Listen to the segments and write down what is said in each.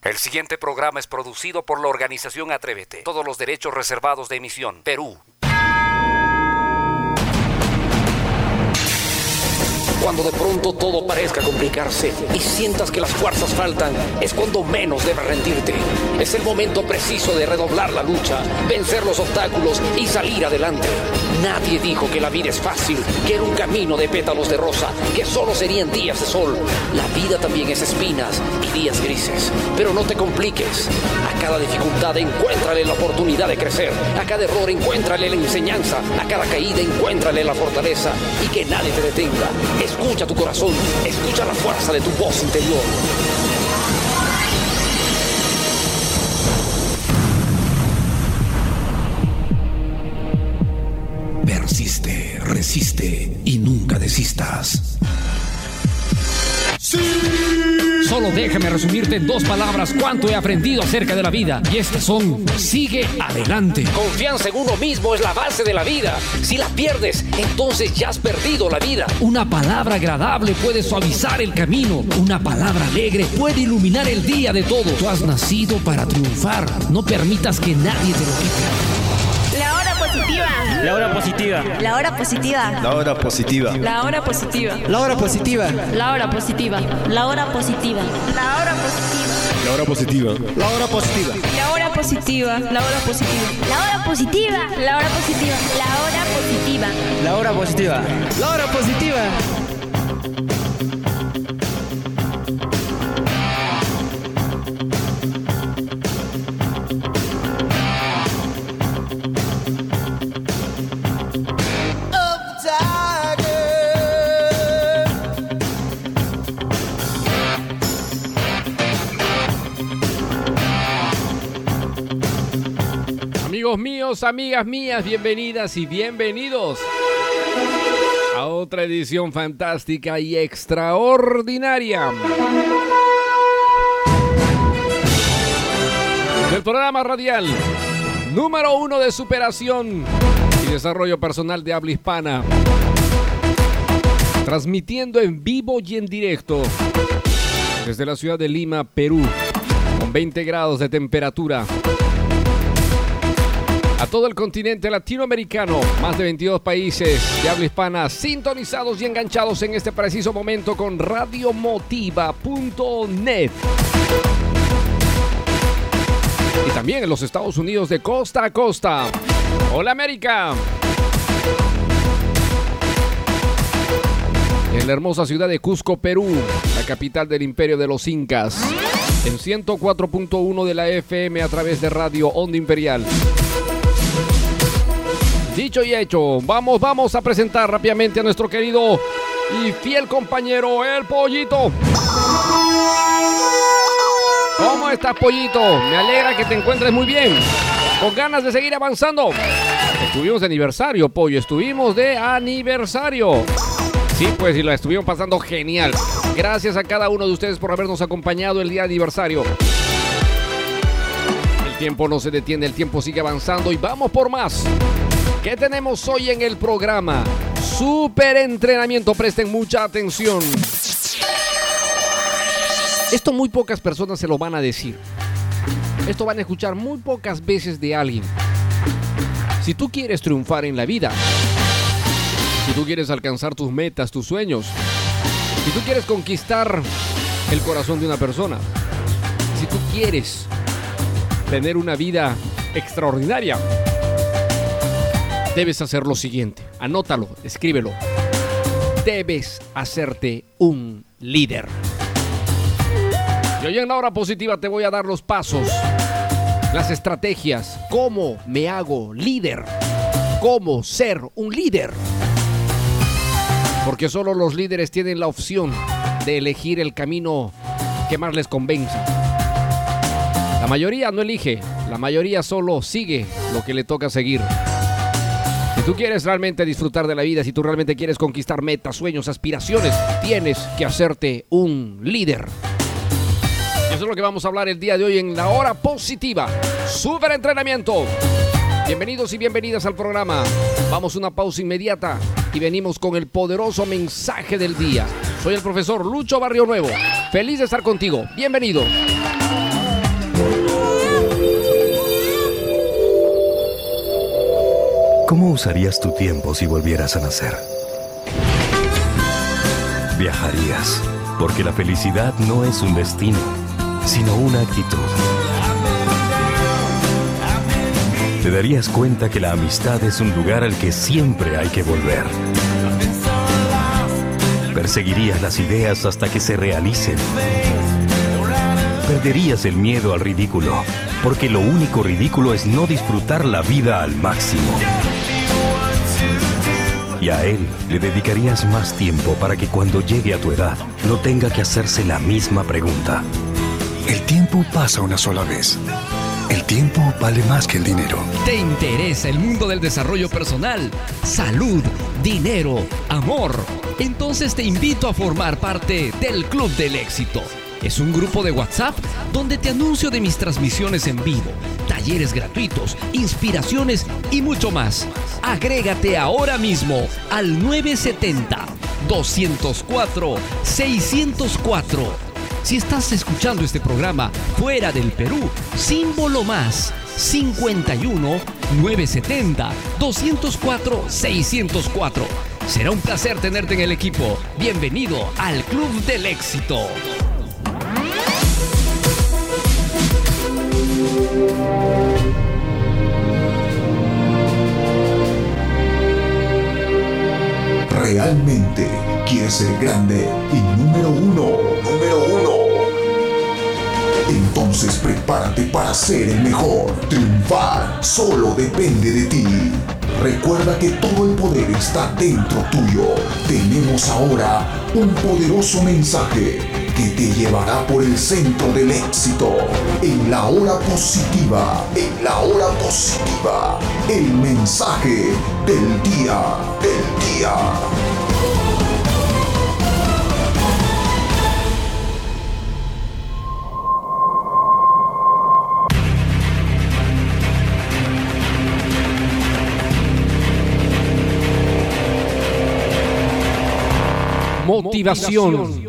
El siguiente programa es producido por la organización Atrévete. Todos los derechos reservados de emisión. Perú. Cuando de pronto todo parezca complicarse y sientas que las fuerzas faltan, es cuando menos debes rendirte. Es el momento preciso de redoblar la lucha, vencer los obstáculos y salir adelante. Nadie dijo que la vida es fácil, que era un camino de pétalos de rosa, que solo serían días de sol. La vida también es espinas y días grises. Pero no te compliques. A cada dificultad encuéntrale la oportunidad de crecer. A cada error encuéntrale la enseñanza. A cada caída encuéntrale la fortaleza. Y que nadie te detenga. Escucha tu corazón, escucha la fuerza de tu voz interior. Persiste, resiste y nunca desistas. ¡Sí! Solo déjame resumirte en 2 palabras cuánto he aprendido acerca de la vida. Y estas son: sigue adelante. Confianza en uno mismo es la base de la vida. Si la pierdes, entonces ya has perdido la vida. Una palabra agradable puede suavizar el camino. Una palabra alegre puede iluminar el día de todos. Tú has nacido para triunfar. No permitas que nadie te lo quite. La hora positiva. La hora positiva. La hora positiva. La hora positiva. La hora positiva. La hora positiva. La hora positiva. La hora positiva. La hora positiva. La hora positiva. La hora positiva. La hora positiva. La hora positiva. La hora positiva. La hora positiva. La hora positiva. La hora positiva. La hora positiva. Amigos míos, amigas mías, bienvenidas y bienvenidos a otra edición fantástica y extraordinaria del programa radial número 1 de superación y desarrollo personal de habla hispana, transmitiendo en vivo y en directo desde la ciudad de Lima, Perú, con 20 grados de temperatura. A todo el continente latinoamericano, más de 22 países de habla hispana sintonizados y enganchados en este preciso momento con radiomotiva.net. Y también en los Estados Unidos de costa a costa. ¡Hola, América! En la hermosa ciudad de Cusco, Perú, la capital del imperio de los incas. En 104.1 de la FM a través de Radio Onda Imperial. Dicho y hecho, vamos a presentar rápidamente a nuestro querido y fiel compañero, el Pollito. ¿Cómo estás, Pollito? Me alegra que te encuentres muy bien, con ganas de seguir avanzando. Estuvimos de aniversario, Pollo, estuvimos de aniversario. Sí, pues, y lo estuvimos pasando genial. Gracias a cada uno de ustedes por habernos acompañado el día de aniversario. El tiempo no se detiene, el tiempo sigue avanzando y vamos por más. ¿Qué tenemos hoy en el programa? Super entrenamiento, presten mucha atención. Esto muy pocas personas se lo van a decir. Esto van a escuchar muy pocas veces de alguien. Si tú quieres triunfar en la vida, si tú quieres alcanzar tus metas, tus sueños, si tú quieres conquistar el corazón de una persona, si tú quieres tener una vida extraordinaria, debes hacer lo siguiente. Anótalo, escríbelo. Debes hacerte un líder. Y hoy en la hora positiva te voy a dar los pasos, las estrategias, cómo me hago líder, cómo ser un líder. Porque solo los líderes tienen la opción de elegir el camino que más les convenza. La mayoría no elige, la mayoría solo sigue lo que le toca seguir. Si tú quieres realmente disfrutar de la vida, si tú realmente quieres conquistar metas, sueños, aspiraciones, tienes que hacerte un líder. Y eso es lo que vamos a hablar el día de hoy en la hora positiva. Super entrenamiento. Bienvenidos y bienvenidas al programa. Vamos a una pausa inmediata y venimos con el poderoso mensaje del día. Soy el profesor Lucho Barrio Nuevo. Feliz de estar contigo. Bienvenido. ¿Cómo usarías tu tiempo si volvieras a nacer? Viajarías, porque la felicidad no es un destino, sino una actitud. Te darías cuenta que la amistad es un lugar al que siempre hay que volver. Perseguirías las ideas hasta que se realicen. Perderías el miedo al ridículo, porque lo único ridículo es no disfrutar la vida al máximo. Y a él le dedicarías más tiempo para que cuando llegue a tu edad no tenga que hacerse la misma pregunta. El tiempo pasa una sola vez. El tiempo vale más que el dinero. ¿Te interesa el mundo del desarrollo personal, salud, dinero, amor? Entonces te invito a formar parte del Club del Éxito. Es un grupo de WhatsApp donde te anuncio de mis transmisiones en vivo, talleres gratuitos, inspiraciones y mucho más. Agrégate ahora mismo al 970-204-604. Si estás escuchando este programa fuera del Perú, símbolo más 51 970 204 604. Será un placer tenerte en el equipo. Bienvenido al Club del Éxito. ¿Realmente quieres ser grande y número uno? Entonces prepárate para ser el mejor. Triunfar solo depende de ti. Recuerda que todo el poder está dentro tuyo. Tenemos ahora un poderoso mensaje que te llevará por el centro del éxito. En la hora positiva, el mensaje del día. Motivación.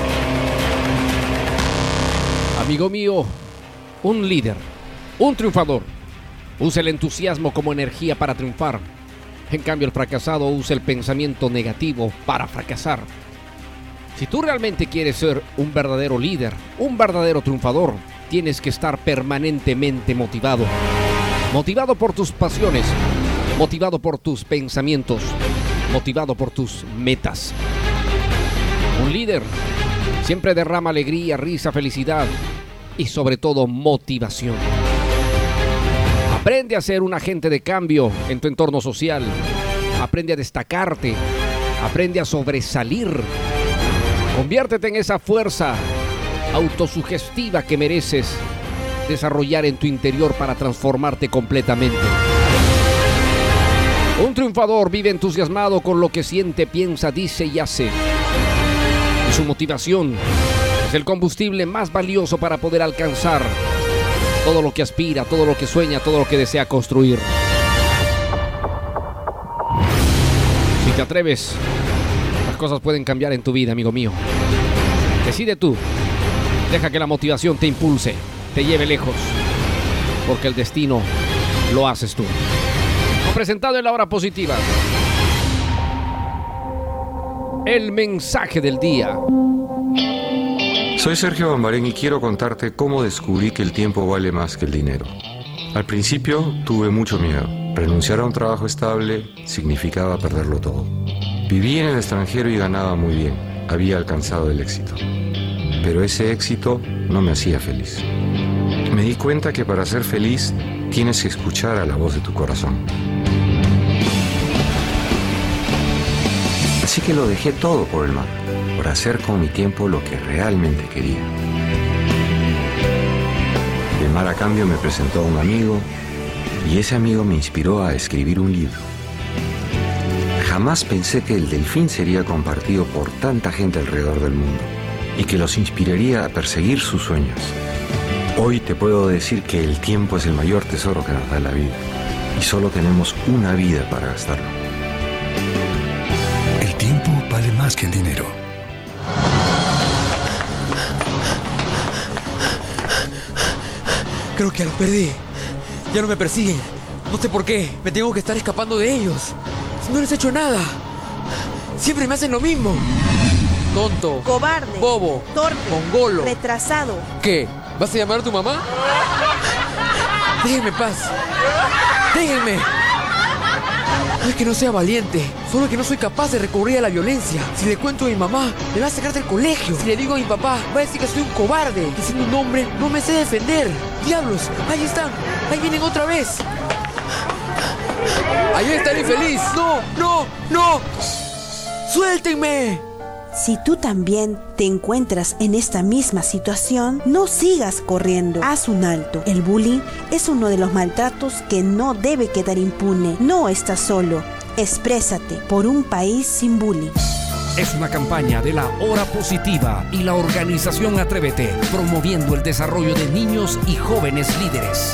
Amigo mío, un líder, un triunfador, usa el entusiasmo como energía para triunfar. En cambio, el fracasado usa el pensamiento negativo para fracasar. Si tú realmente quieres ser un verdadero líder, un verdadero triunfador, tienes que estar permanentemente motivado. Motivado por tus pasiones, motivado por tus pensamientos, motivado por tus metas. Un líder siempre derrama alegría, risa, felicidad y sobre todo motivación. Aprende a ser un agente de cambio en tu entorno social. Aprende a destacarte. Aprende a sobresalir. Conviértete en esa fuerza autosugestiva que mereces desarrollar en tu interior para transformarte completamente. Un triunfador vive entusiasmado con lo que siente, piensa, dice y hace. Y su motivación es el combustible más valioso para poder alcanzar todo lo que aspira, todo lo que sueña, todo lo que desea construir. Si te atreves, las cosas pueden cambiar en tu vida, amigo mío. Decide tú. Deja que la motivación te impulse, te lleve lejos, porque el destino lo haces tú. Presentado en la hora positiva. El mensaje del día. Soy Sergio Bambarén y quiero contarte cómo descubrí que el tiempo vale más que el dinero. Al principio tuve mucho miedo. Renunciar a un trabajo estable significaba perderlo todo. Viví en el extranjero y ganaba muy bien. Había alcanzado el éxito. Pero ese éxito no me hacía feliz. Me di cuenta que para ser feliz tienes que escuchar a la voz de tu corazón. Así que lo dejé todo por el mar, por hacer con mi tiempo lo que realmente quería. El mar a cambio me presentó a un amigo y ese amigo me inspiró a escribir un libro. Jamás pensé que el delfín sería compartido por tanta gente alrededor del mundo y que los inspiraría a perseguir sus sueños. Hoy te puedo decir que el tiempo es el mayor tesoro que nos da la vida y solo tenemos una vida para gastarlo. El tiempo vale más que el dinero. Creo que lo perdí. Ya no me persiguen. No sé por qué, me tengo que estar escapando de ellos. Si no les he hecho nada. Siempre me hacen lo mismo. Tonto. Cobarde. Bobo. Torpe. Mongolo. Retrasado. ¿Qué? ¿Vas a llamar a tu mamá? Déjenme en paz. Déjenme. No es que no sea valiente, solo que no soy capaz de recurrir a la violencia. Si le cuento a mi mamá, me va a sacar del colegio. Si le digo a mi papá, va a decir que soy un cobarde, que siendo un hombre no me sé defender. ¡Diablos! ¡Ahí están! ¡Ahí vienen otra vez! ¡Ahí está el infeliz! ¡No! ¡No! ¡No! ¡Suéltenme! Si tú también te encuentras en esta misma situación, no sigas corriendo. Haz un alto. El bullying es uno de los maltratos que no debe quedar impune. No estás solo. Exprésate por un país sin bullying. Es una campaña de la Hora Positiva y la organización Atrévete, promoviendo el desarrollo de niños y jóvenes líderes.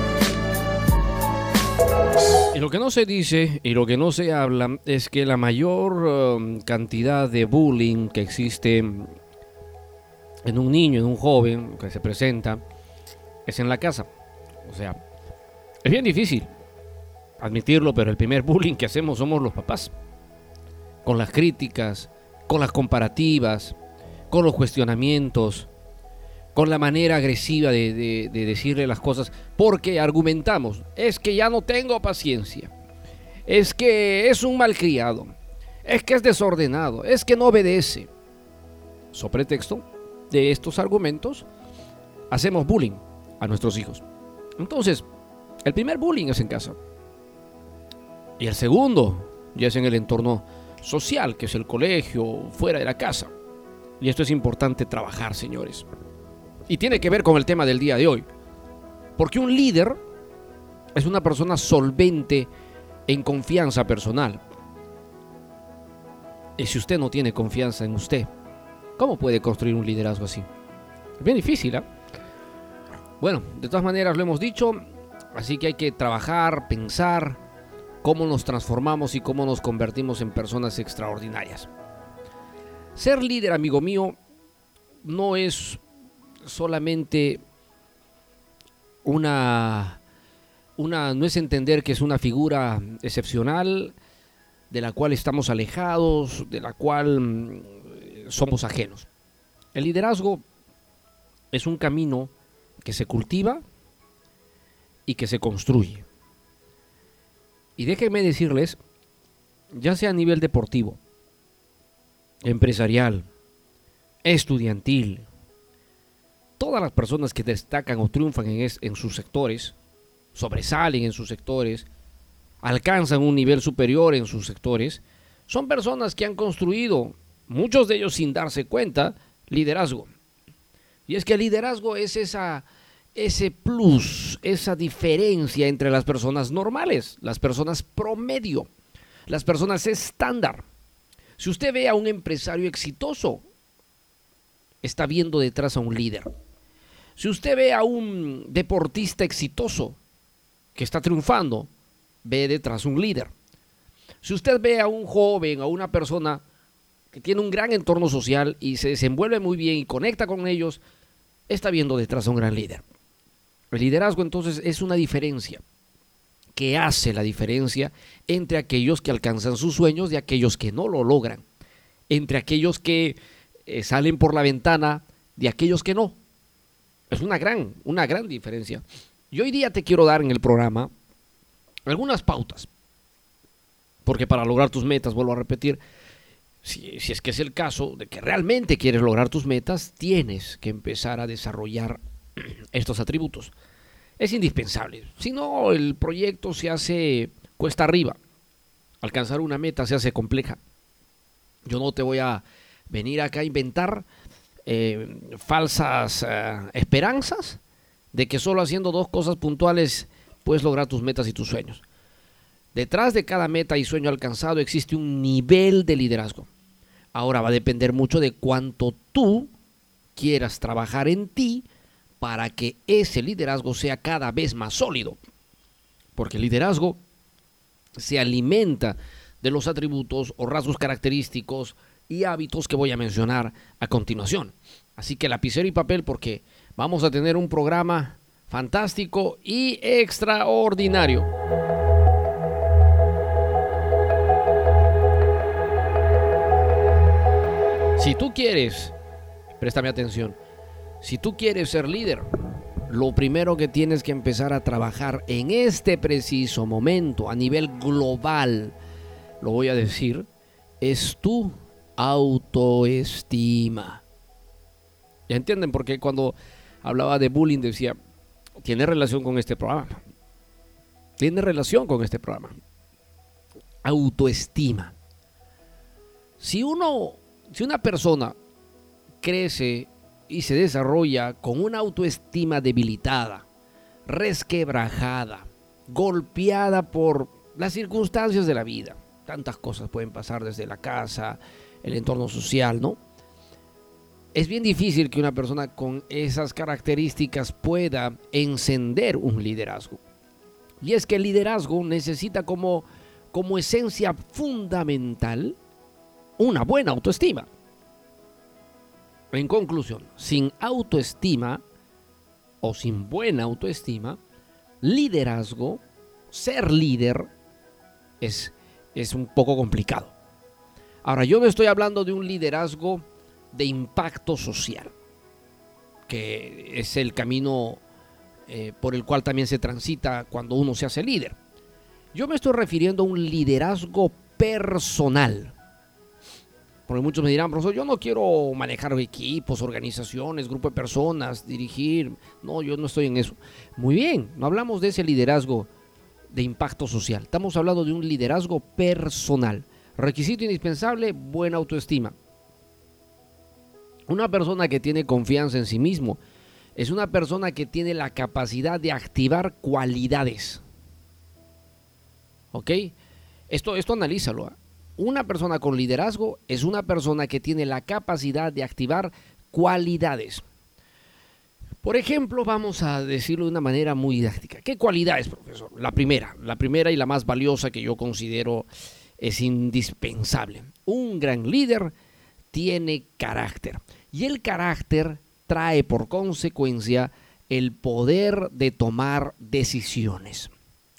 Y lo que no se dice y lo que no se habla es que la mayor cantidad de bullying que existe en un niño, en un joven que se presenta, es en la casa. O sea, es bien difícil admitirlo, pero el primer bullying que hacemos somos los papás. Con las críticas, con las comparativas, con los cuestionamientos, con la manera agresiva de decirle las cosas, porque argumentamos, es que ya no tengo paciencia, es que es un malcriado, es que es desordenado, es que no obedece. So pretexto de estos argumentos, hacemos bullying a nuestros hijos. Entonces, el primer bullying es en casa. Y el segundo ya es en el entorno social, que es el colegio, fuera de la casa. Y esto es importante trabajar, señores. Y tiene que ver con el tema del día de hoy. Porque un líder es una persona solvente en confianza personal. Y si usted no tiene confianza en usted, ¿cómo puede construir un liderazgo así? Es bien difícil, ¿eh? Bueno, de todas maneras lo hemos dicho, así que hay que trabajar, pensar cómo nos transformamos y cómo nos convertimos en personas extraordinarias. Ser líder, amigo mío, no es solamente no es entender que es una figura excepcional de la cual estamos alejados, de la cual somos ajenos. El liderazgo es un camino que se cultiva y que se construye. Y déjenme decirles, ya sea a nivel deportivo, empresarial, estudiantil, todas las personas que destacan o triunfan en sus sectores, sobresalen en sus sectores, alcanzan un nivel superior en sus sectores, son personas que han construido, muchos de ellos sin darse cuenta, liderazgo. Y es que el liderazgo es ese plus, esa diferencia entre las personas normales, las personas promedio, las personas estándar. Si usted ve a un empresario exitoso, está viendo detrás a un líder. Si usted ve a un deportista exitoso que está triunfando, ve detrás un líder. Si usted ve a un joven, a una persona que tiene un gran entorno social y se desenvuelve muy bien y conecta con ellos, está viendo detrás a un gran líder. El liderazgo entonces es una diferencia que hace la diferencia entre aquellos que alcanzan sus sueños y aquellos que no lo logran, entre aquellos que salen por la ventana de aquellos que no. Es una gran diferencia. Y hoy día te quiero dar en el programa algunas pautas, porque para lograr tus metas, vuelvo a repetir, si es que es el caso de que realmente quieres lograr tus metas, tienes que empezar a desarrollar estos atributos. Es indispensable, si no el proyecto se hace cuesta arriba, alcanzar una meta se hace compleja. Yo no te voy a venir acá a inventar falsas esperanzas de que solo haciendo dos cosas puntuales puedes lograr tus metas y tus sueños. Detrás de cada meta y sueño alcanzado existe un nivel de liderazgo. Ahora va a depender mucho de cuánto tú quieras trabajar en ti para que ese liderazgo sea cada vez más sólido. Porque el liderazgo se alimenta de los atributos o rasgos característicos y hábitos que voy a mencionar a continuación. Así que lapicero y papel, porque vamos a tener un programa fantástico y extraordinario. Si tú quieres, préstame atención, si tú quieres ser líder, lo primero que tienes que empezar a trabajar en este preciso momento a nivel global, lo voy a decir, es tu autoestima. ¿Ya entienden? Porque cuando hablaba de bullying decía, tiene relación con este programa. Tiene relación con este programa. Autoestima. Si una persona crece y se desarrolla con una autoestima debilitada, resquebrajada, golpeada por las circunstancias de la vida, tantas cosas pueden pasar desde la casa, el entorno social, ¿no? Es bien difícil que una persona con esas características pueda encender un liderazgo. Y es que el liderazgo necesita como esencia fundamental una buena autoestima. En conclusión, sin autoestima o sin buena autoestima, liderazgo, ser líder, es un poco complicado. Ahora, yo no estoy hablando de un liderazgo de impacto social, que es el camino por el cual también se transita cuando uno se hace líder. Yo me estoy refiriendo a un liderazgo personal. Porque muchos me dirán, profesor, yo no quiero manejar equipos, organizaciones, grupo de personas, dirigir. No, yo no estoy en eso. Muy bien, no hablamos de ese liderazgo de impacto social. Estamos hablando de un liderazgo personal. Requisito indispensable, buena autoestima. Una persona que tiene confianza en sí mismo es una persona que tiene la capacidad de activar cualidades. ¿Ok? Esto analízalo, ¿eh? Una persona con liderazgo es una persona que tiene la capacidad de activar cualidades. Por ejemplo, vamos a decirlo de una manera muy didáctica. ¿Qué cualidades, profesor? La primera y la más valiosa que yo considero es indispensable. Un gran líder tiene carácter. Y el carácter trae por consecuencia el poder de tomar decisiones.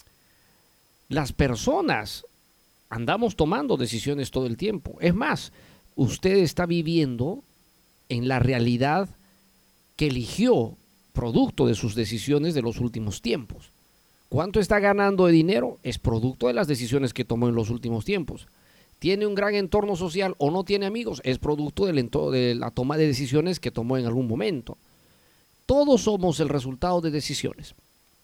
Las personas andamos tomando decisiones todo el tiempo. Es más, usted está viviendo en la realidad que eligió producto de sus decisiones de los últimos tiempos. ¿Cuánto está ganando de dinero? Es producto de las decisiones que tomó en los últimos tiempos. ¿Tiene un gran entorno social o no tiene amigos? Es producto de la toma de decisiones que tomó en algún momento. Todos somos el resultado de decisiones.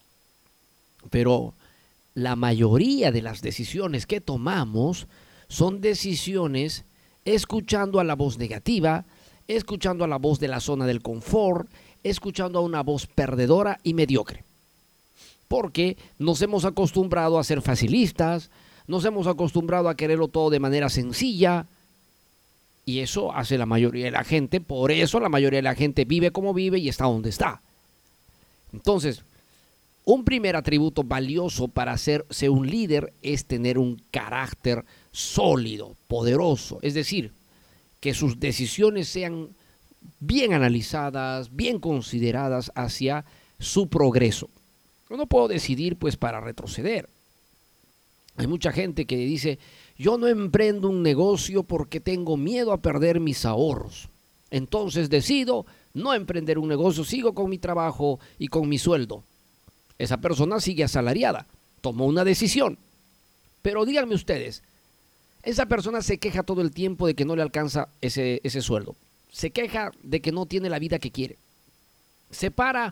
Pero la mayoría de las decisiones que tomamos son decisiones escuchando a la voz negativa, escuchando a la voz de la zona del confort, escuchando a una voz perdedora y mediocre. Porque nos hemos acostumbrado a ser facilistas, nos hemos acostumbrado a quererlo todo de manera sencilla, y eso hace la mayoría de la gente. Por eso la mayoría de la gente vive como vive y está donde está. Entonces, un primer atributo valioso para ser un líder es tener un carácter sólido, poderoso. Es decir, que sus decisiones sean bien analizadas, bien consideradas hacia su progreso. Yo no puedo decidir pues para retroceder. Hay mucha gente que dice, yo no emprendo un negocio porque tengo miedo a perder mis ahorros. Entonces decido no emprender un negocio, sigo con mi trabajo y con mi sueldo. Esa persona sigue asalariada, tomó una decisión. Pero díganme ustedes, esa persona se queja todo el tiempo de que no le alcanza ese sueldo. Se queja de que no tiene la vida que quiere. Se para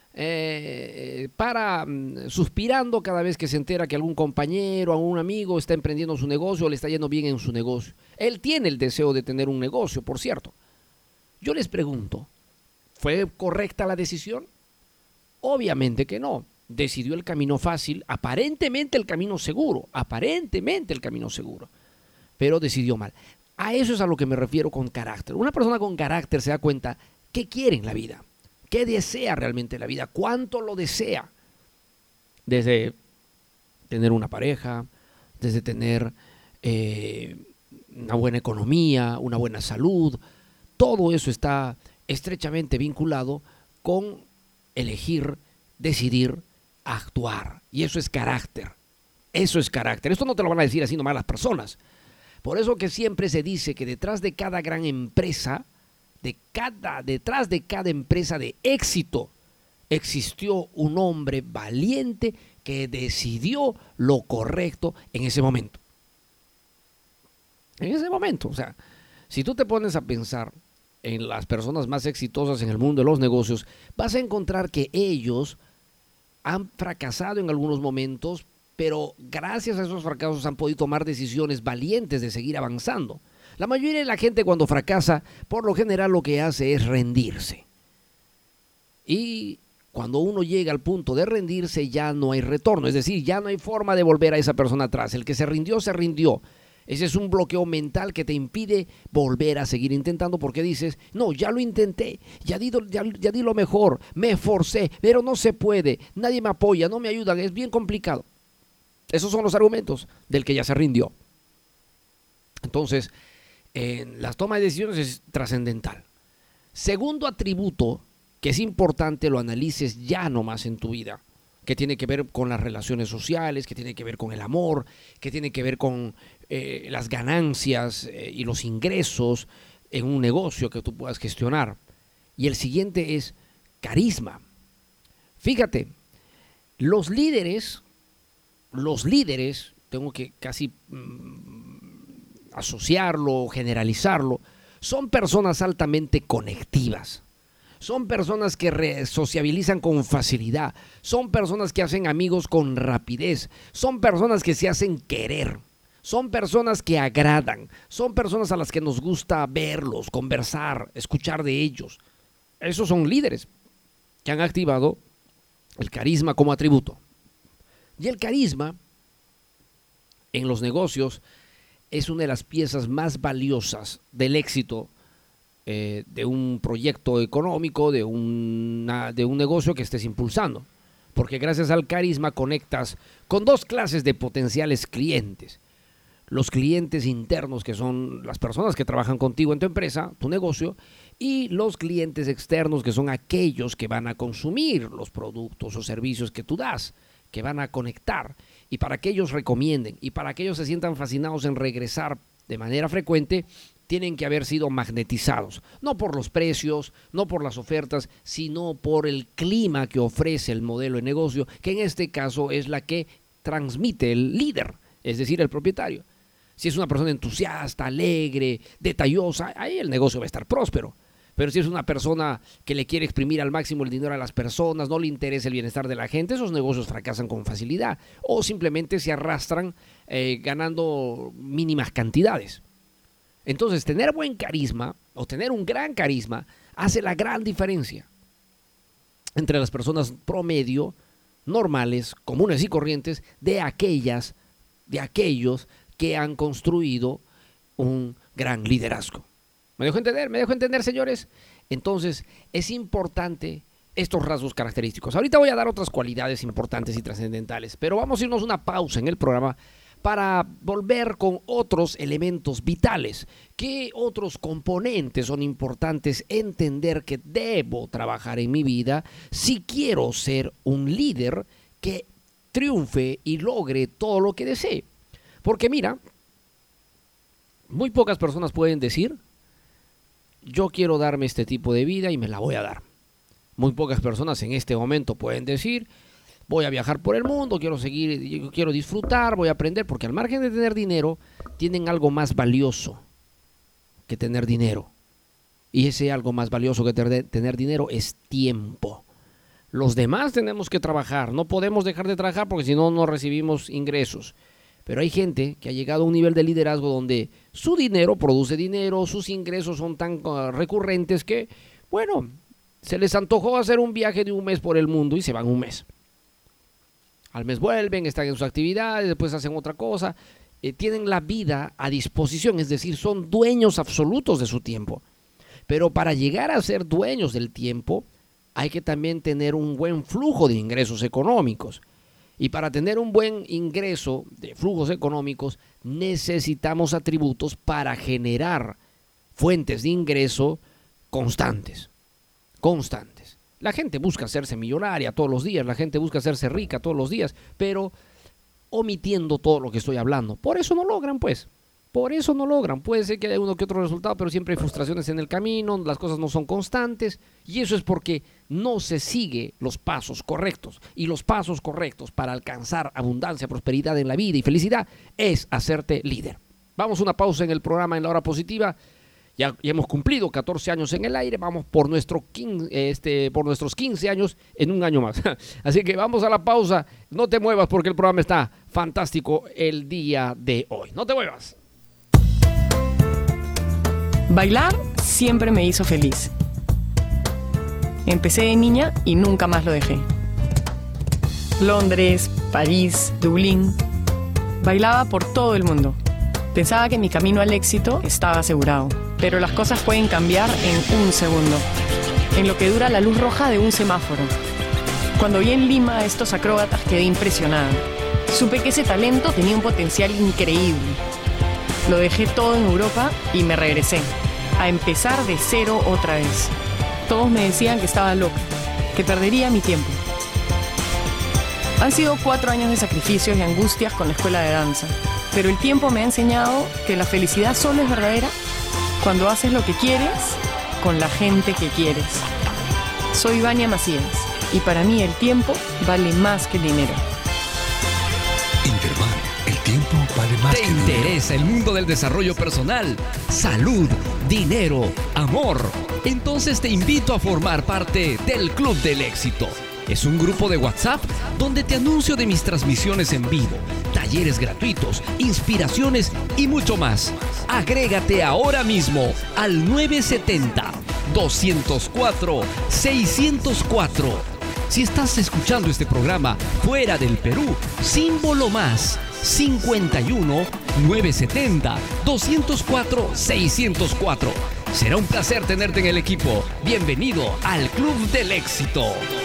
suspirando cada vez que se entera que algún compañero, algún amigo está emprendiendo su negocio o le está yendo bien en su negocio. Él tiene el deseo de tener un negocio, por cierto. Yo les pregunto, ¿fue correcta la decisión? Obviamente que no. Decidió el camino fácil, aparentemente el camino seguro, pero decidió mal. A eso es a lo que me refiero con carácter. Una persona con carácter se da cuenta qué quiere en la vida, qué desea realmente en la vida, cuánto lo desea. Desde tener una pareja, desde tener una buena economía, una buena salud, todo eso está estrechamente vinculado con elegir decidir actuar. Y eso es carácter. Eso es carácter. Esto no te lo van a decir así nomás las personas. Por eso que siempre se dice que detrás de cada gran empresa, detrás de cada empresa de éxito, existió un hombre valiente que decidió lo correcto en ese momento. En ese momento, o sea, si tú te pones a pensar en las personas más exitosas en el mundo de los negocios, vas a encontrar que ellos han fracasado en algunos momentos, pero gracias a esos fracasos han podido tomar decisiones valientes de seguir avanzando. La mayoría de la gente cuando fracasa, por lo general lo que hace es rendirse. Y cuando uno llega al punto de rendirse ya no hay retorno, es decir, ya no hay forma de volver a esa persona atrás. El que se rindió, se rindió. Ese es un bloqueo mental que te impide volver a seguir intentando porque dices, no, ya lo intenté, ya di lo mejor, me esforcé, pero no se puede, nadie me apoya, no me ayudan, es bien complicado. Esos son los argumentos del que ya se rindió. Entonces, la toma de decisiones es trascendental. Segundo atributo que es importante lo analices ya nomás en tu vida, que tiene que ver con las relaciones sociales, que tiene que ver con el amor, que tiene que ver con las ganancias y los ingresos en un negocio que tú puedas gestionar. Y el siguiente es carisma. Fíjate, los líderes, tengo que casi asociarlo, generalizarlo, son personas altamente conectivas. Son personas que sociabilizan con facilidad. Son personas que hacen amigos con rapidez. Son personas que se hacen querer. Son personas que agradan. Son personas a las que nos gusta verlos, conversar, escuchar de ellos. Esos son líderes que han activado el carisma como atributo. Y el carisma en los negocios es una de las piezas más valiosas del éxito de un proyecto económico, de un negocio que estés impulsando. Porque gracias al carisma conectas con dos clases de potenciales clientes. Los clientes internos, que son las personas que trabajan contigo en tu empresa, tu negocio, y los clientes externos, que son aquellos que van a consumir los productos o servicios que tú das, que van a conectar, y para que ellos recomienden, y para que ellos se sientan fascinados en regresar de manera frecuente, tienen que haber sido magnetizados, no por los precios, no por las ofertas, sino por el clima que ofrece el modelo de negocio, que en este caso es la que transmite el líder, es decir, el propietario. Si es una persona entusiasta, alegre, detallosa, ahí el negocio va a estar próspero. Pero si es una persona que le quiere exprimir al máximo el dinero a las personas, no le interesa el bienestar de la gente, esos negocios fracasan con facilidad o simplemente se arrastran ganando mínimas cantidades. Entonces, tener buen carisma o tener un gran carisma hace la gran diferencia entre las personas promedio, normales, comunes y corrientes, de aquellos que han construido un gran liderazgo. ¿Me dejo entender, señores? Entonces, es importante estos rasgos característicos. Ahorita voy a dar otras cualidades importantes y trascendentales, pero vamos a irnos una pausa en el programa para volver con otros elementos vitales. ¿Qué otros componentes son importantes entender que debo trabajar en mi vida si quiero ser un líder que triunfe y logre todo lo que desee? Porque mira, muy pocas personas pueden decir, yo quiero darme este tipo de vida y me la voy a dar. Muy pocas personas en este momento pueden decir, voy a viajar por el mundo, quiero disfrutar, voy a aprender, porque al margen de tener dinero, tienen algo más valioso que tener dinero. Y ese algo más valioso que tener dinero es tiempo. Los demás tenemos que trabajar, no podemos dejar de trabajar porque si no, no recibimos ingresos. Pero hay gente que ha llegado a un nivel de liderazgo donde su dinero produce dinero, sus ingresos son tan recurrentes que, bueno, se les antojó hacer un viaje de un mes por el mundo y se van un mes. Al mes vuelven, están en sus actividades, después hacen otra cosa. Tienen la vida a disposición, es decir, son dueños absolutos de su tiempo. Pero para llegar a ser dueños del tiempo, hay que también tener un buen flujo de ingresos económicos. Y para tener un buen ingreso de flujos económicos, necesitamos atributos para generar fuentes de ingreso constantes. La gente busca hacerse millonaria todos los días, la gente busca hacerse rica todos los días, pero omitiendo todo lo que estoy hablando. Por eso no logran, pues. Por eso no logran. Puede ser que haya uno que otro resultado, pero siempre hay frustraciones en el camino, las cosas no son constantes, y eso es porque no se sigue los pasos correctos. Y los pasos correctos para alcanzar abundancia, prosperidad en la vida y felicidad es hacerte líder. Vamos a una pausa en el programa en La Hora Positiva. Ya hemos cumplido 14 años en el aire, vamos por nuestros 15 años en un año más. Así que vamos a la pausa, no te muevas porque el programa está fantástico el día de hoy. No te muevas. Bailar siempre me hizo feliz. Empecé de niña y nunca más lo dejé. Londres, París, Dublín. Bailaba por todo el mundo. Pensaba que mi camino al éxito estaba asegurado, pero las cosas pueden cambiar en un segundo, en lo que dura la luz roja de un semáforo. Cuando vi en Lima a estos acróbatas quedé impresionada. Supe que ese talento tenía un potencial increíble. Lo dejé todo en Europa y me regresé, a empezar de cero otra vez. Todos me decían que estaba loca, que perdería mi tiempo. Han sido 4 años de sacrificios y angustias con la escuela de danza. Pero el tiempo me ha enseñado que la felicidad solo es verdadera cuando haces lo que quieres con la gente que quieres. Soy Vania Macías y para mí el tiempo vale más que el dinero. Interbank, el tiempo vale más que el dinero. ¿Te interesa el mundo del desarrollo personal, salud, dinero, amor? Entonces te invito a formar parte del Club del Éxito. Es un grupo de WhatsApp donde te anuncio de mis transmisiones en vivo, talleres gratuitos, inspiraciones y mucho más. Agrégate ahora mismo al 970-204-604. Si estás escuchando este programa fuera del Perú, símbolo más 51 970 204 604. Será un placer tenerte en el equipo. Bienvenido al Club del Éxito.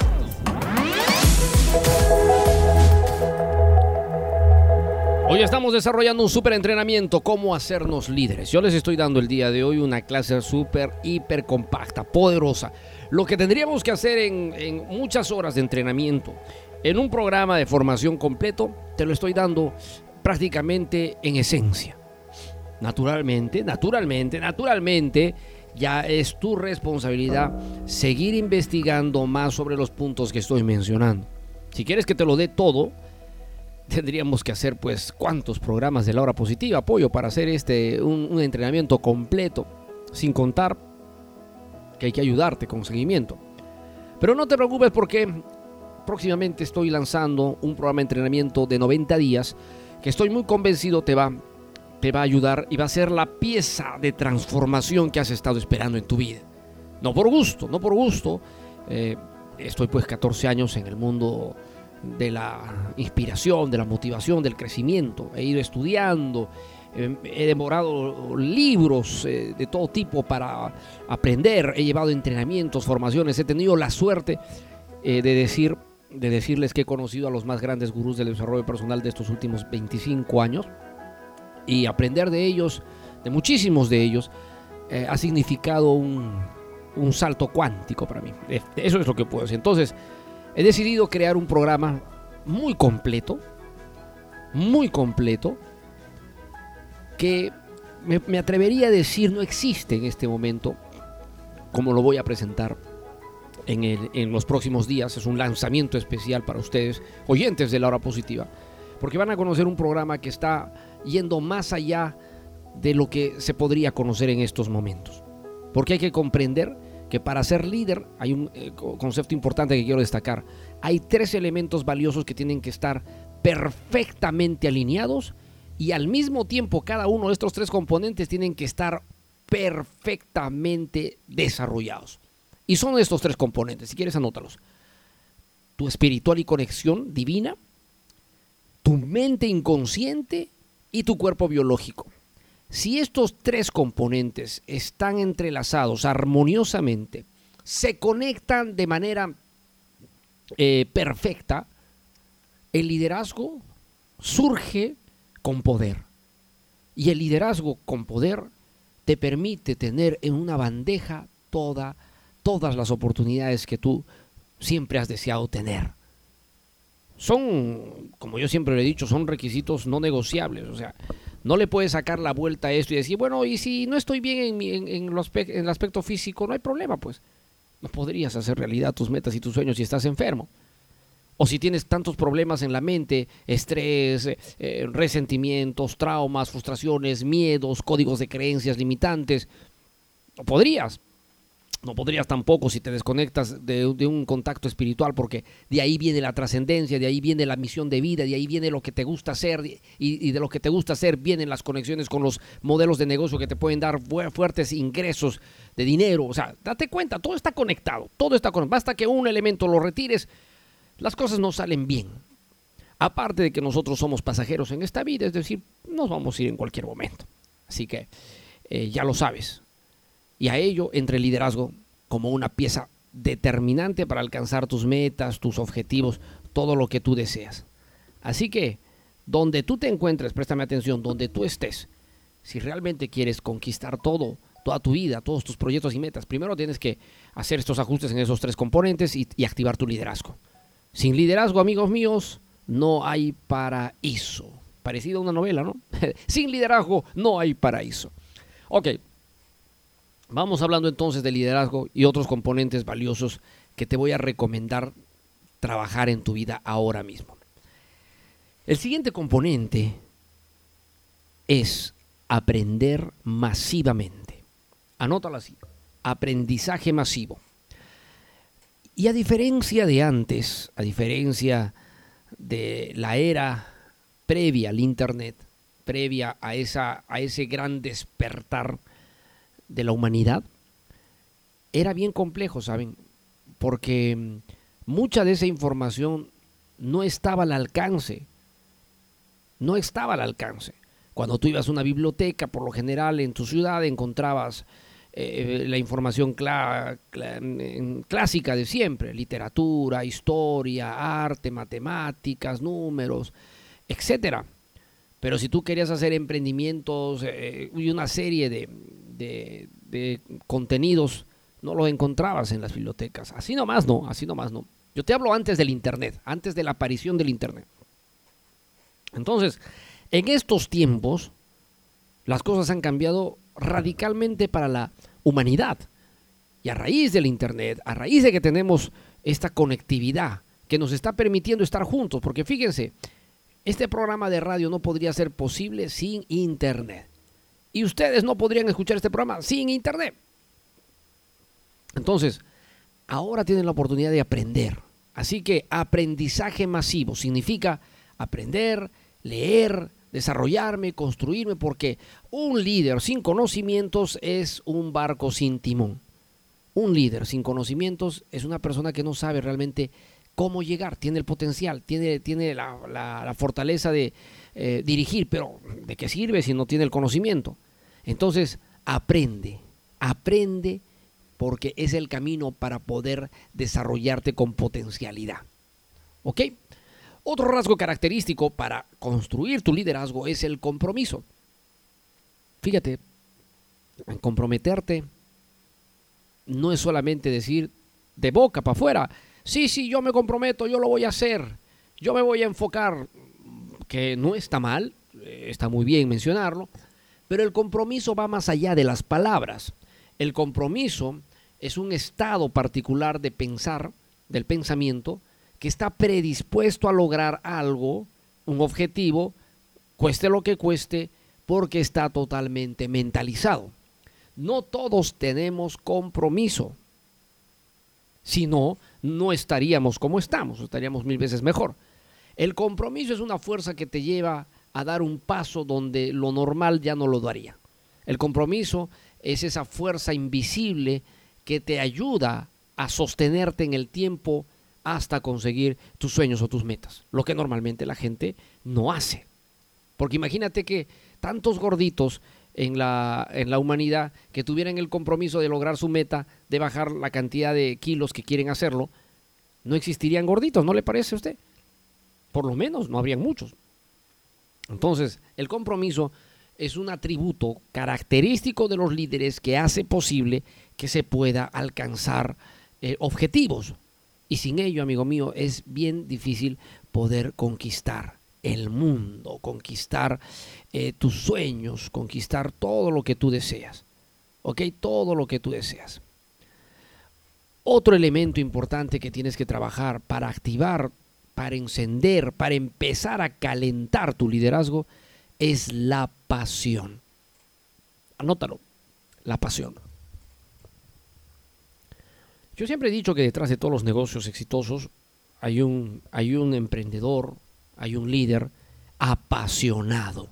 Hoy estamos desarrollando un súper entrenamiento, cómo hacernos líderes. Yo les estoy dando el día de hoy una clase súper, hiper compacta, poderosa. Lo que tendríamos que hacer en muchas horas de entrenamiento, en un programa de formación completo, te lo estoy dando prácticamente en esencia. Naturalmente, ya es tu responsabilidad seguir investigando más sobre los puntos que estoy mencionando. Si quieres que te lo dé todo, tendríamos que hacer pues cuántos programas de La Hora Positiva, apoyo, para hacer un entrenamiento completo, sin contar que hay que ayudarte con seguimiento. Pero no te preocupes porque próximamente estoy lanzando un programa de entrenamiento de 90 días que estoy muy convencido te va a ayudar y va a ser la pieza de transformación que has estado esperando en tu vida. No por gusto. Estoy pues 14 años en el mundo de la inspiración, de la motivación, del crecimiento. He ido estudiando, he demorado libros de todo tipo para aprender, he llevado entrenamientos, formaciones, he tenido la suerte de decirles que he conocido a los más grandes gurús del desarrollo personal de estos últimos 25 años y aprender de ellos, de muchísimos de ellos, ha significado un salto cuántico para mí. Eso es lo que puedo decir. Entonces, he decidido crear un programa muy completo, que me atrevería a decir no existe en este momento, como lo voy a presentar en los próximos días. Es un lanzamiento especial para ustedes, oyentes de La Hora Positiva, porque van a conocer un programa que está yendo más allá de lo que se podría conocer en estos momentos. Porque hay que comprender que para ser líder hay un concepto importante que quiero destacar. Hay 3 elementos valiosos que tienen que estar perfectamente alineados y al mismo tiempo cada uno de estos 3 componentes tienen que estar perfectamente desarrollados. Y son estos 3 componentes, si quieres anótalos. Tu espiritual y conexión divina, tu mente inconsciente y tu cuerpo biológico. Si estos 3 componentes están entrelazados armoniosamente, se conectan de manera perfecta, el liderazgo surge con poder. Y el liderazgo con poder te permite tener en una bandeja todas las oportunidades que tú siempre has deseado tener. Son, como yo siempre le he dicho, son requisitos no negociables. O sea, no le puedes sacar la vuelta a esto y decir, bueno, y si no estoy bien en el aspecto físico, no hay problema, pues. No podrías hacer realidad tus metas y tus sueños si estás enfermo. O si tienes tantos problemas en la mente, estrés, resentimientos, traumas, frustraciones, miedos, códigos de creencias limitantes. No podrías. No podrías tampoco si te desconectas de un contacto espiritual, porque de ahí viene la trascendencia, de ahí viene la misión de vida, de ahí viene lo que te gusta hacer, y de lo que te gusta hacer vienen las conexiones con los modelos de negocio que te pueden dar fuertes ingresos de dinero. O sea, date cuenta, todo está conectado, Basta que un elemento lo retires, las cosas no salen bien. Aparte de que nosotros somos pasajeros en esta vida, es decir, nos vamos a ir en cualquier momento. Así que ya lo sabes. Y a ello entre el liderazgo como una pieza determinante para alcanzar tus metas, tus objetivos, todo lo que tú deseas. Así que, donde tú te encuentres, préstame atención, donde tú estés, si realmente quieres conquistar todo, toda tu vida, todos tus proyectos y metas, primero tienes que hacer estos ajustes en esos 3 componentes y activar tu liderazgo. Sin liderazgo, amigos míos, no hay paraíso. Parecido a una novela, ¿no? Sin liderazgo no hay paraíso. Ok. Vamos hablando entonces de liderazgo y otros componentes valiosos que te voy a recomendar trabajar en tu vida ahora mismo. El siguiente componente es aprender masivamente. Anótalo así, aprendizaje masivo. Y a diferencia de antes, a diferencia de la era previa al Internet, previa a ese gran despertar de la humanidad, era bien complejo, ¿saben? Porque mucha de esa información no estaba al alcance. No estaba al alcance. Cuando tú ibas a una biblioteca, por lo general en tu ciudad encontrabas la información clásica de siempre, literatura, historia, arte, matemáticas, números, etcétera. Pero si tú querías hacer emprendimientos y una serie de contenidos, no los encontrabas en las bibliotecas. Así nomás no. Yo te hablo antes del Internet, antes de la aparición del Internet. Entonces, en estos tiempos, las cosas han cambiado radicalmente para la humanidad. Y a raíz del Internet, a raíz de que tenemos esta conectividad que nos está permitiendo estar juntos, porque fíjense, este programa de radio no podría ser posible sin Internet. Y ustedes no podrían escuchar este programa sin Internet. Entonces, ahora tienen la oportunidad de aprender. Así que aprendizaje masivo significa aprender, leer, desarrollarme, construirme, porque un líder sin conocimientos es un barco sin timón. Un líder sin conocimientos es una persona que no sabe realmente cómo llegar, tiene el potencial, tiene la fortaleza de dirigir, pero ¿de qué sirve si no tiene el conocimiento? Entonces, aprende porque es el camino para poder desarrollarte con potencialidad. ¿Ok? Otro rasgo característico para construir tu liderazgo es el compromiso. Fíjate, comprometerte no es solamente decir de boca para afuera, sí, yo me comprometo, yo lo voy a hacer, yo me voy a enfocar, que no está mal, está muy bien mencionarlo, pero el compromiso va más allá de las palabras. El compromiso es un estado particular de pensar, del pensamiento, que está predispuesto a lograr algo, un objetivo, cueste lo que cueste, porque está totalmente mentalizado. No todos tenemos compromiso. Si no, no estaríamos como estamos, estaríamos 1000 veces mejor. El compromiso es una fuerza que te lleva a dar un paso donde lo normal ya no lo daría. El compromiso es esa fuerza invisible que te ayuda a sostenerte en el tiempo hasta conseguir tus sueños o tus metas, lo que normalmente la gente no hace. Porque imagínate que tantos gorditos en la humanidad que tuvieran el compromiso de lograr su meta, de bajar la cantidad de kilos que quieren hacerlo, no existirían gorditos, ¿no le parece a usted? Por lo menos no habrían muchos. Entonces, el compromiso es un atributo característico de los líderes que hace posible que se pueda alcanzar objetivos Y sin ello, amigo mío, es bien difícil poder conquistar el mundo, conquistar tus sueños, conquistar todo lo que tú deseas. ¿Ok? Todo lo que tú deseas. Otro elemento importante que tienes que trabajar para activar, para encender, para empezar a calentar tu liderazgo es la pasión. Anótalo, la pasión. Yo siempre he dicho que detrás de todos los negocios exitosos hay un emprendedor, hay un líder apasionado.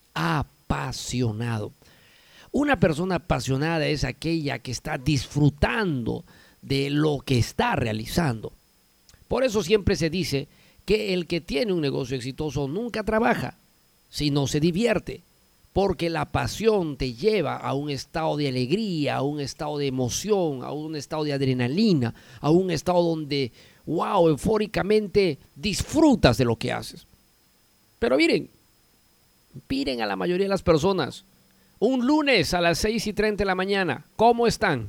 Apasionado. Una persona apasionada es aquella que está disfrutando de lo que está realizando. Por eso siempre se dice que el que tiene un negocio exitoso nunca trabaja, sino se divierte, porque la pasión te lleva a un estado de alegría, a un estado de emoción, a un estado de adrenalina, a un estado donde, wow, eufóricamente disfrutas de lo que haces. Pero miren a la mayoría de las personas, un lunes a las 6:30 de la mañana, ¿cómo están?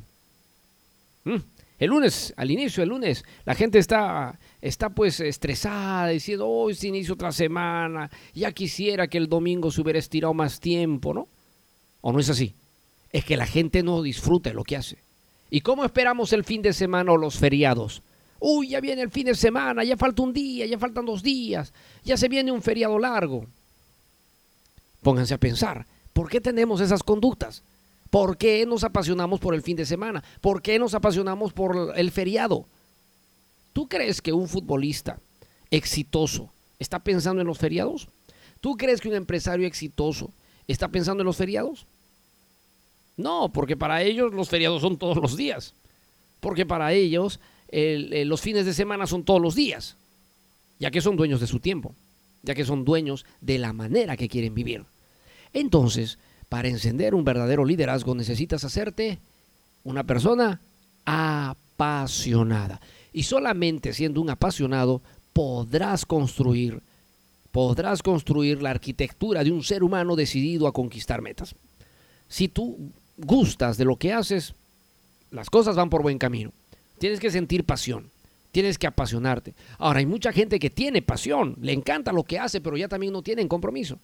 El lunes, al inicio del lunes, la gente está pues estresada, diciendo, hoy se inicia otra semana, ya quisiera que el domingo se hubiera estirado más tiempo, ¿no? ¿O no es así? Es que la gente no disfruta de lo que hace. ¿Y cómo esperamos el fin de semana o los feriados? Uy, ya viene el fin de semana, ya falta un día, ya faltan 2 días, ya se viene un feriado largo. Pónganse a pensar, ¿por qué tenemos esas conductas? ¿Por qué nos apasionamos por el fin de semana? ¿Por qué nos apasionamos por el feriado? ¿Tú crees que un futbolista exitoso está pensando en los feriados? ¿Tú crees que un empresario exitoso está pensando en los feriados? No, porque para ellos los feriados son todos los días. Porque para ellos los fines de semana son todos los días. Ya que son dueños de su tiempo. Ya que son dueños de la manera que quieren vivir. Entonces, para encender un verdadero liderazgo necesitas hacerte una persona apasionada. Y solamente siendo un apasionado podrás construir la arquitectura de un ser humano decidido a conquistar metas. Si tú gustas de lo que haces, las cosas van por buen camino. Tienes que sentir pasión, tienes que apasionarte. Ahora, hay mucha gente que tiene pasión, le encanta lo que hace, pero ya también no tienen compromiso.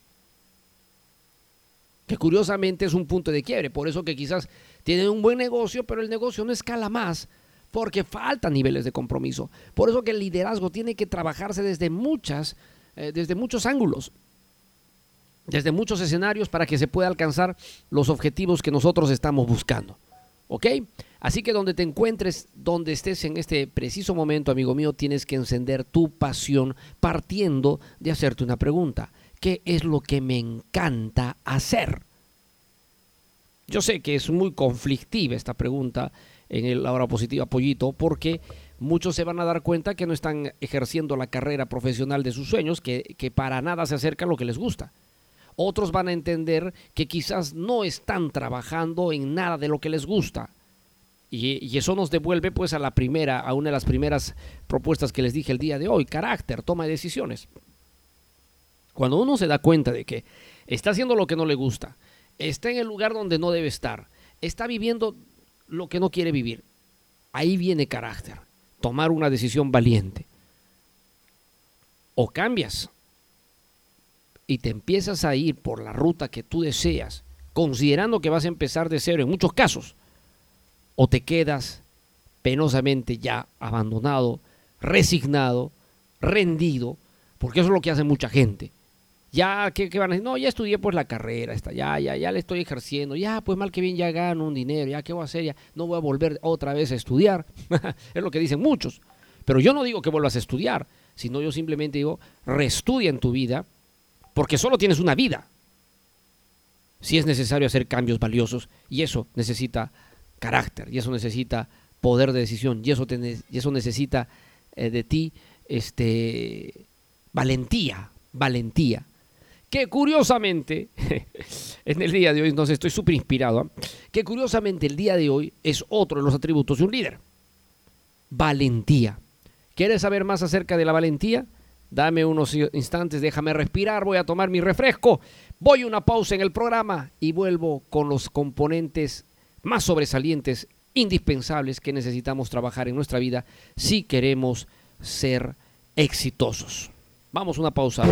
Que curiosamente es un punto de quiebre, por eso que quizás tienen un buen negocio, pero el negocio no escala más, porque faltan niveles de compromiso. Por eso que el liderazgo tiene que trabajarse desde muchos ángulos, desde muchos escenarios para que se pueda alcanzar los objetivos que nosotros estamos buscando. ¿Ok? Así que donde te encuentres, donde estés en este preciso momento, amigo mío, tienes que encender tu pasión partiendo de hacerte una pregunta. ¿Qué es lo que me encanta hacer? Yo sé que es muy conflictiva esta pregunta en la hora positiva, Pollito, porque muchos se van a dar cuenta que no están ejerciendo la carrera profesional de sus sueños, que para nada se acerca a lo que les gusta. Otros van a entender que quizás no están trabajando en nada de lo que les gusta. Y eso nos devuelve pues a una de las primeras propuestas que les dije el día de hoy, carácter, toma de decisiones. Cuando uno se da cuenta de que está haciendo lo que no le gusta, está en el lugar donde no debe estar, está viviendo lo que no quiere vivir, ahí viene carácter, tomar una decisión valiente. O cambias y te empiezas a ir por la ruta que tú deseas, considerando que vas a empezar de cero en muchos casos, o te quedas penosamente ya abandonado, resignado, rendido, porque eso es lo que hace mucha gente. Ya, ¿qué van a decir? No, ya estudié pues la carrera, ya le estoy ejerciendo, ya pues mal que bien ya gano un dinero, ya qué voy a hacer, ya no voy a volver otra vez a estudiar. Es lo que dicen muchos. Pero yo no digo que vuelvas a estudiar, sino yo simplemente digo, reestudia en tu vida, porque solo tienes una vida. Si es necesario hacer cambios valiosos, y eso necesita carácter, y eso necesita poder de decisión, y eso necesita de ti valentía. Que curiosamente, en el día de hoy, no sé, estoy súper inspirado, que curiosamente el día de hoy es otro de los atributos de un líder. Valentía. ¿Quieres saber más acerca de la valentía? Dame unos instantes, déjame respirar, voy a tomar mi refresco, voy a una pausa en el programa y vuelvo con los componentes más sobresalientes indispensables que necesitamos trabajar en nuestra vida si queremos ser exitosos. Vamos a una pausa.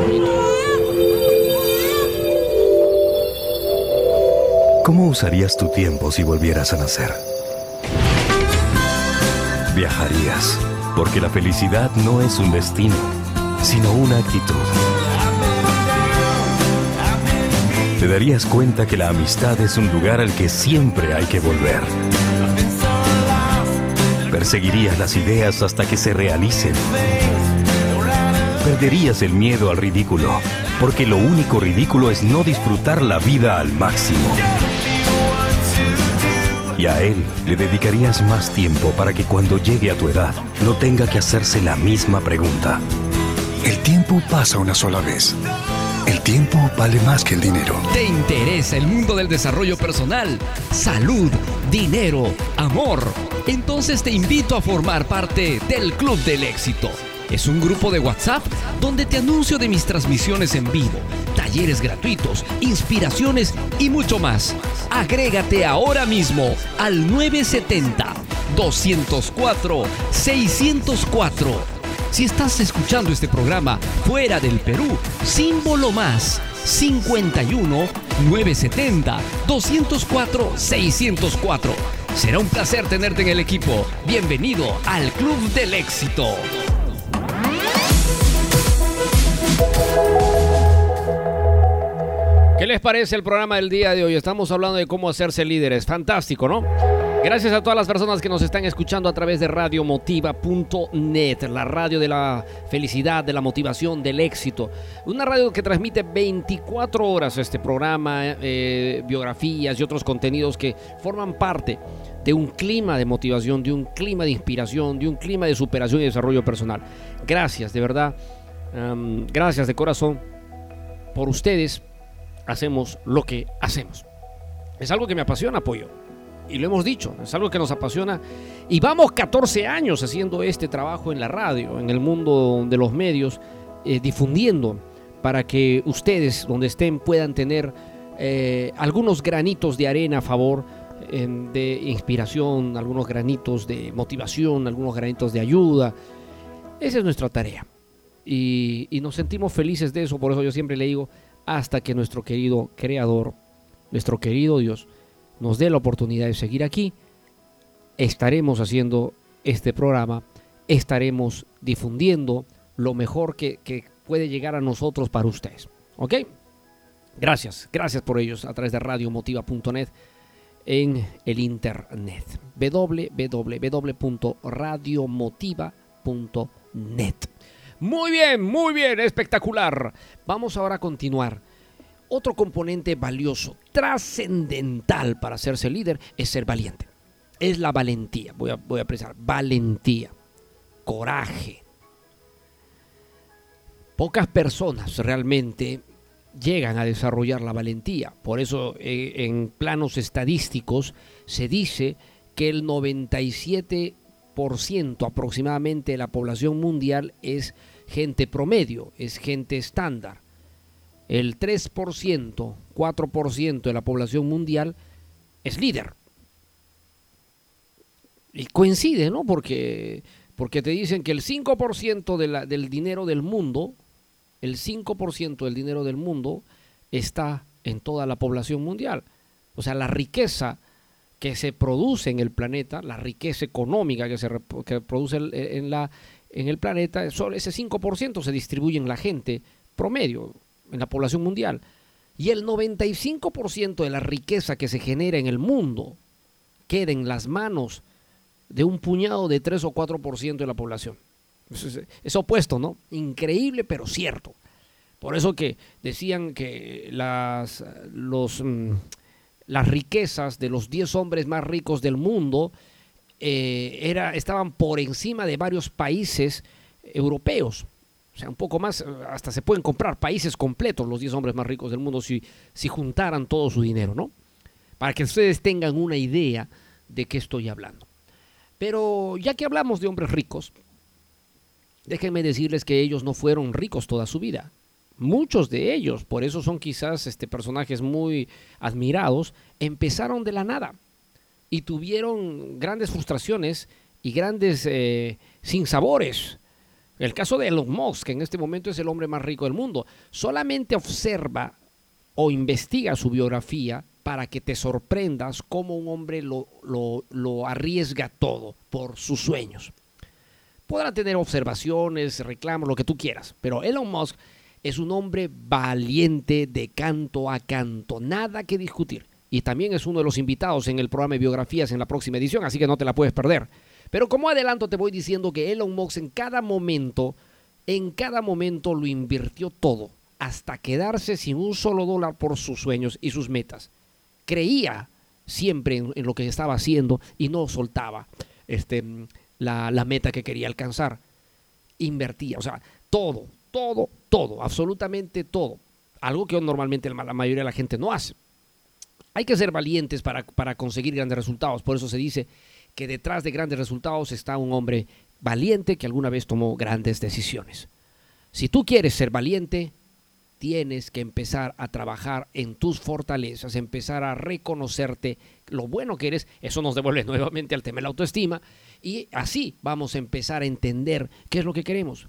¿Cómo usarías tu tiempo si volvieras a nacer? Viajarías, porque la felicidad no es un destino, sino una actitud. Te darías cuenta que la amistad es un lugar al que siempre hay que volver. Perseguirías las ideas hasta que se realicen. Perderías el miedo al ridículo, porque lo único ridículo es no disfrutar la vida al máximo. Y a él le dedicarías más tiempo para que cuando llegue a tu edad no tenga que hacerse la misma pregunta. El tiempo pasa una sola vez. El tiempo vale más que el dinero. ¿Te interesa el mundo del desarrollo personal, salud, dinero, amor? Entonces te invito a formar parte del Club del Éxito. Es un grupo de WhatsApp donde te anuncio de mis transmisiones en vivo, talleres gratuitos, inspiraciones y mucho más. Agrégate ahora mismo al 970-204-604. Si estás escuchando este programa fuera del Perú, símbolo más 51 970 204 604. Será un placer tenerte en el equipo. Bienvenido al Club del Éxito. ¿Qué les parece el programa del día de hoy? Estamos hablando de cómo hacerse líderes. Fantástico, ¿no? Gracias a todas las personas que nos están escuchando a través de radiomotiva.net, la radio de la felicidad, de la motivación, del éxito. Una radio que transmite 24 horas este programa, biografías y otros contenidos que forman parte de un clima de motivación, de un clima de inspiración, de un clima de superación y desarrollo personal. Gracias, de verdad. Gracias de corazón. Por ustedes hacemos lo que hacemos. Es algo que me apasiona, Pollo. Y lo hemos dicho, es algo que nos apasiona. Y vamos 14 años haciendo este trabajo en la radio, en el mundo de los medios, difundiendo para que ustedes, donde estén, puedan tener algunos granitos de arena a favor de inspiración, algunos granitos de motivación, algunos granitos de ayuda. Esa es nuestra tarea. Y nos sentimos felices de eso. Por eso yo siempre le digo, hasta que nuestro querido Creador, nuestro querido Dios, nos dé la oportunidad de seguir aquí, estaremos haciendo este programa, estaremos difundiendo lo mejor que puede llegar a nosotros para ustedes. ¿Ok? Gracias por ellos a través de radiomotiva.net en el internet. www.radiomotiva.net. Muy bien, espectacular. Vamos ahora a continuar. Otro componente valioso, trascendental para hacerse líder es ser valiente. Es la valentía. Voy a precisar. Valentía. Coraje. Pocas personas realmente llegan a desarrollar la valentía. Por eso en planos estadísticos se dice que el 97% aproximadamente de la población mundial es gente promedio, es gente estándar. El 3%, 4% de la población mundial es líder. Y coincide, ¿no? Porque te dicen que el 5% del dinero del mundo, el 5% del dinero del mundo está en toda la población mundial. O sea, la riqueza que se produce en el planeta, la riqueza económica que produce en el planeta, solo ese 5% se distribuye en la gente promedio, en la población mundial. Y el 95% de la riqueza que se genera en el mundo queda en las manos de un puñado de 3 o 4% de la población. Es opuesto, ¿no? Increíble, pero cierto. Por eso que decían que las riquezas de los 10 hombres más ricos del mundo estaban por encima de varios países europeos. O sea, un poco más, hasta se pueden comprar países completos los 10 hombres más ricos del mundo si juntaran todo su dinero, ¿no? Para que ustedes tengan una idea de qué estoy hablando. Pero ya que hablamos de hombres ricos, déjenme decirles que ellos no fueron ricos toda su vida. Muchos de ellos, por eso son quizás personajes muy admirados, empezaron de la nada. y tuvieron grandes frustraciones y grandes sinsabores. El caso de Elon Musk, que en este momento es el hombre más rico del mundo, solamente observa o investiga su biografía para que te sorprendas cómo un hombre lo arriesga todo por sus sueños. Podrá tener observaciones, reclamos, lo que tú quieras, pero Elon Musk es un hombre valiente de canto a canto, nada que discutir. Y también es uno de los invitados en el programa de biografías en la próxima edición, así que no te la puedes perder. Pero como adelanto te voy diciendo que Elon Musk en cada momento lo invirtió todo, hasta quedarse sin un solo dólar por sus sueños y sus metas. Creía siempre en lo que estaba haciendo y no soltaba la meta que quería alcanzar. Invertía, o sea, todo, absolutamente todo. Algo que normalmente la mayoría de la gente no hace. Hay que ser valientes para conseguir grandes resultados. Por eso se dice que detrás de grandes resultados está un hombre valiente que alguna vez tomó grandes decisiones. Si tú quieres ser valiente, tienes que empezar a trabajar en tus fortalezas, empezar a reconocerte lo bueno que eres. Eso nos devuelve nuevamente al tema de la autoestima y así vamos a empezar a entender qué es lo que queremos.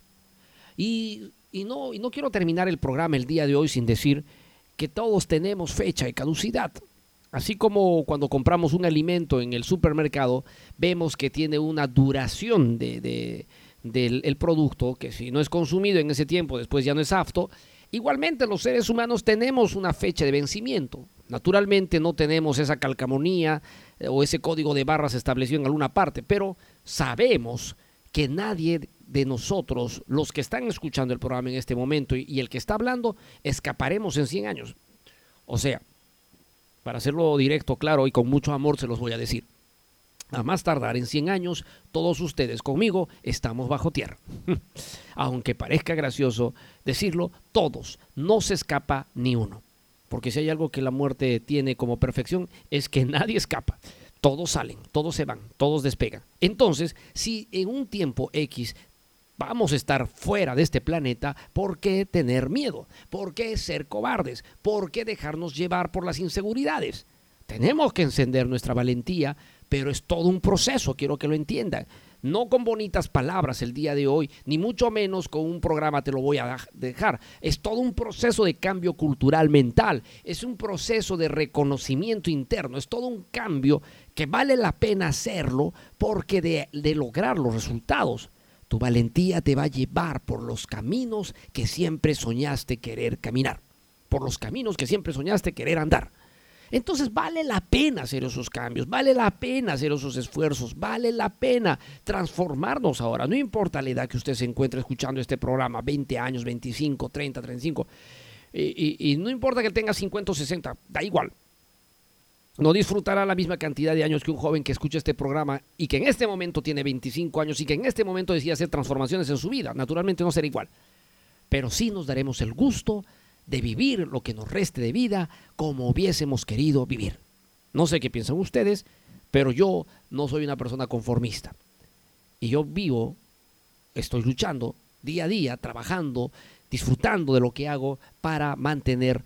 Y no quiero terminar el programa el día de hoy sin decir que todos tenemos fecha de caducidad. Así como cuando compramos un alimento en el supermercado, vemos que tiene una duración del producto, que si no es consumido en ese tiempo, después ya no es apto. Igualmente los seres humanos tenemos una fecha de vencimiento. Naturalmente no tenemos esa calcamonía o ese código de barras establecido en alguna parte, pero sabemos que nadie de nosotros, los que están escuchando el programa en este momento y el que está hablando, escaparemos en 100 años. O sea, para hacerlo directo, claro y con mucho amor se los voy a decir. A más tardar en 100 años, todos ustedes conmigo estamos bajo tierra. Aunque parezca gracioso decirlo, todos, no se escapa ni uno. Porque si hay algo que la muerte tiene como perfección, es que nadie escapa. Todos salen, todos se van, todos despegan. Entonces, si en un tiempo X vamos a estar fuera de este planeta, ¿por qué tener miedo? ¿Por qué ser cobardes? ¿Por qué dejarnos llevar por las inseguridades? Tenemos que encender nuestra valentía, pero es todo un proceso, quiero que lo entiendan. No con bonitas palabras el día de hoy, ni mucho menos con un programa te lo voy a dejar. Es todo un proceso de cambio cultural mental, es un proceso de reconocimiento interno, es todo un cambio que vale la pena hacerlo porque de lograr los resultados. Tu valentía te va a llevar por los caminos que siempre soñaste querer caminar, por los caminos que siempre soñaste querer andar. Entonces vale la pena hacer esos cambios, vale la pena hacer esos esfuerzos, vale la pena transformarnos ahora. No importa la edad que usted se encuentre escuchando este programa, 20 años, 25, 30, 35, y no importa que tenga 50 o 60, da igual. No disfrutará la misma cantidad de años que un joven que escucha este programa y que en este momento tiene 25 años y que en este momento decide hacer transformaciones en su vida. Naturalmente no será igual, pero sí nos daremos el gusto de vivir lo que nos reste de vida como hubiésemos querido vivir. No sé qué piensan ustedes, pero yo no soy una persona conformista. Y yo vivo, estoy luchando día a día, trabajando, disfrutando de lo que hago para mantener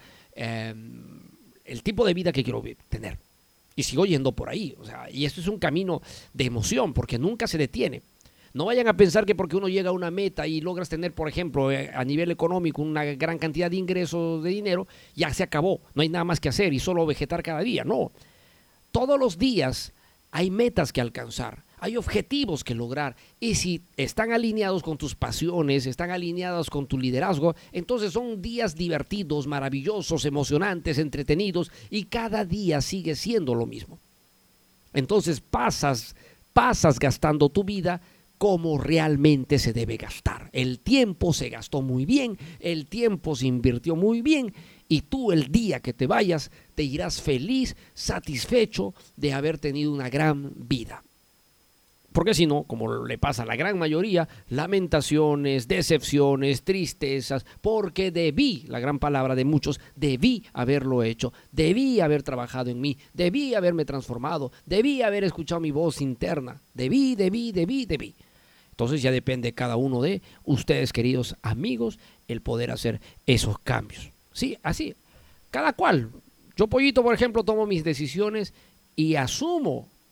el tipo de vida que quiero tener. Y sigo yendo por ahí. O sea, y esto es un camino de emoción porque nunca se detiene. No vayan a pensar que porque uno llega a una meta y logras tener, por ejemplo, a nivel económico una gran cantidad de ingresos de dinero, ya se acabó, no hay nada más que hacer y solo vegetar cada día. No, todos los días hay metas que alcanzar, hay objetivos que lograr y si están alineados con tus pasiones, están alineados con tu liderazgo, entonces son días divertidos, maravillosos, emocionantes, entretenidos y cada día sigue siendo lo mismo. Entonces pasas gastando tu vida como realmente se debe gastar. El tiempo se gastó muy bien, el tiempo se invirtió muy bien y tú el día que te vayas te irás feliz, satisfecho de haber tenido una gran vida. Porque si no, como le pasa a la gran mayoría, lamentaciones, decepciones, tristezas, porque la gran palabra de muchos, debí haberlo hecho, debí haber trabajado en mí, debí haberme transformado, debí haber escuchado mi voz interna, debí. Entonces ya depende cada uno de ustedes, queridos amigos, el poder hacer esos cambios. Sí, así, cada cual. Yo, Pollito, por ejemplo, tomo mis decisiones y asumo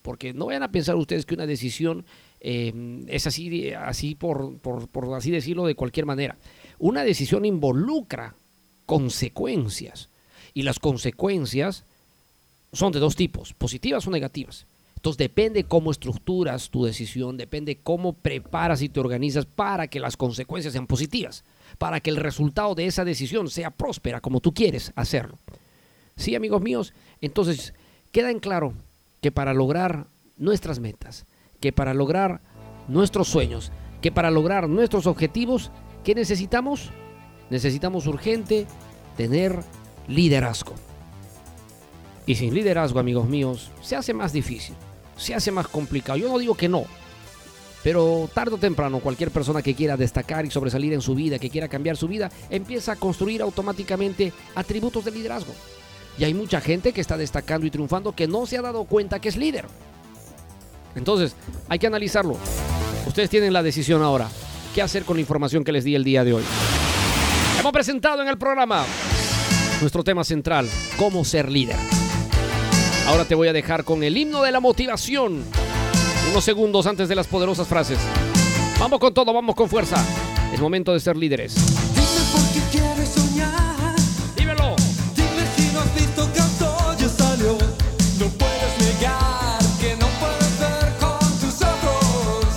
porque no vayan a pensar ustedes que una decisión es así por así decirlo, de cualquier manera. Una decisión involucra consecuencias, y las consecuencias son de dos tipos, positivas o negativas. Entonces depende cómo estructuras tu decisión, depende cómo preparas y te organizas para que las consecuencias sean positivas, para que el resultado de esa decisión sea próspera como tú quieres hacerlo. Sí, amigos míos, entonces queda en claro que para lograr nuestras metas, que para lograr nuestros sueños, que para lograr nuestros objetivos, ¿qué necesitamos? Necesitamos urgente tener liderazgo. Y sin liderazgo, amigos míos, se hace más difícil, se hace más complicado. Yo no digo que no, pero tarde o temprano cualquier persona que quiera destacar y sobresalir en su vida, que quiera cambiar su vida, empieza a construir automáticamente atributos de liderazgo. Y hay mucha gente que está destacando y triunfando que no se ha dado cuenta que es líder. Entonces, hay que analizarlo. Ustedes tienen la decisión ahora. ¿Qué hacer con la información que les di el día de hoy? Hemos presentado en el programa nuestro tema central, cómo ser líder. Ahora te voy a dejar con el himno de la motivación. Unos segundos antes de las poderosas frases. Vamos con todo, vamos con fuerza. Es momento de ser líderes. Dime por qué quieres soñar. Dímelo. Dime si no has visto que todo ya salió. No puedes negar que no puedes ver con tus ojos.